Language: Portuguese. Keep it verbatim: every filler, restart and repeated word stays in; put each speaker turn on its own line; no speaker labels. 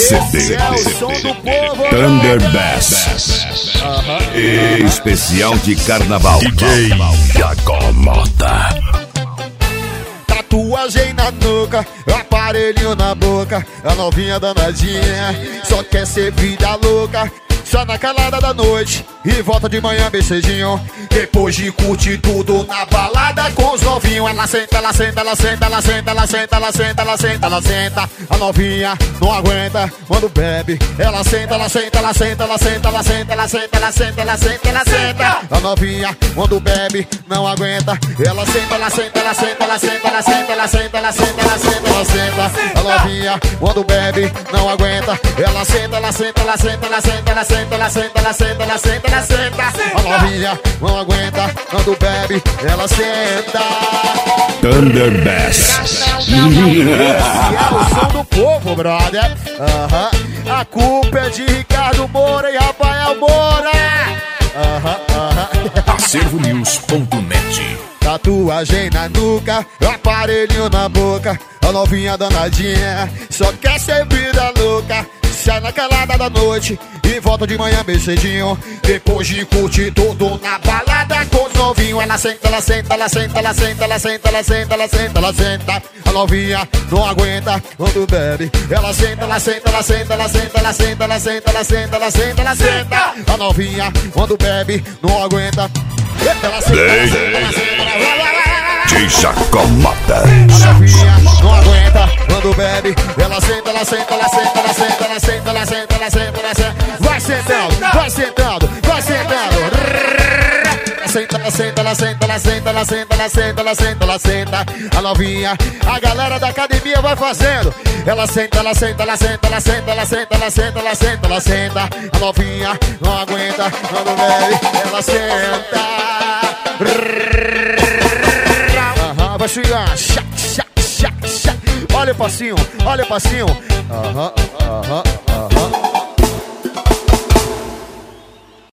C D
é o som do povo,
Thunder Bass, uh-huh. Especial de carnaval. D J Jacomota.
Tatuagem na nuca, aparelho na boca, a novinha danadinha só quer ser vida louca. Só na calada da noite e volta de manhã bem cedinho. Depois de curtir tudo na balada com os novinhos. Ela senta, ela senta, ela senta, ela senta, ela senta, ela senta, ela senta, ela senta. A novinha não aguenta quando bebe. Ela senta, ela senta, ela senta, ela senta, ela senta, ela senta, ela senta, ela senta, ela senta. A novinha quando bebe não aguenta. Ela senta, ela senta, ela senta, ela senta, ela senta, ela senta, ela senta, ela senta, ela senta. A novinha quando bebe não aguenta. Ela senta, ela senta, ela senta, ela senta, ela senta. Ela senta, ela senta, ela senta, ela senta. A novinha não aguenta quando bebe, ela senta.
Thunder Bass.
É o som do povo, brother. Uh-huh. A culpa é de Ricardo Moura e Rafael Moura. Uh-huh, uh-huh.
Acervo News ponto net.
Tatuagem na nuca, aparelho na boca, a novinha danadinha só quer ser vida louca. Sai na calada da noite e volta de manhã bem cedinho. Depois de curtir tudo na balada com os novinhos. Ela senta, ela senta, ela senta, ela senta, ela senta, ela senta, ela senta, ela senta. A novinha não aguenta quando bebe. Ela senta, ela senta, ela senta, ela senta, ela senta, ela senta, ela senta, ela senta, ela senta. A novinha quando bebe não aguenta. Ela senta, ela senta, ela senta,
D J Jacomota.
a novinha não aguenta quando bebe. Ela senta, ela senta, ela senta, ela senta, ela senta, ela senta, ela senta, ela senta. Vai sentando, vai sentando, vai sentando. Ela senta, ela senta, ela senta, ela senta, ela senta, ela senta, ela senta, ela senta. A novinha, a galera da academia vai fazendo. Ela senta, ela senta, ela senta, ela senta, ela senta, ela senta, ela senta, ela senta. A novinha não aguenta quando bebe. Ela senta. Vai chegar, chá, chá, chá, chá. Olha o passinho, olha o passinho. Aham, aham, aham.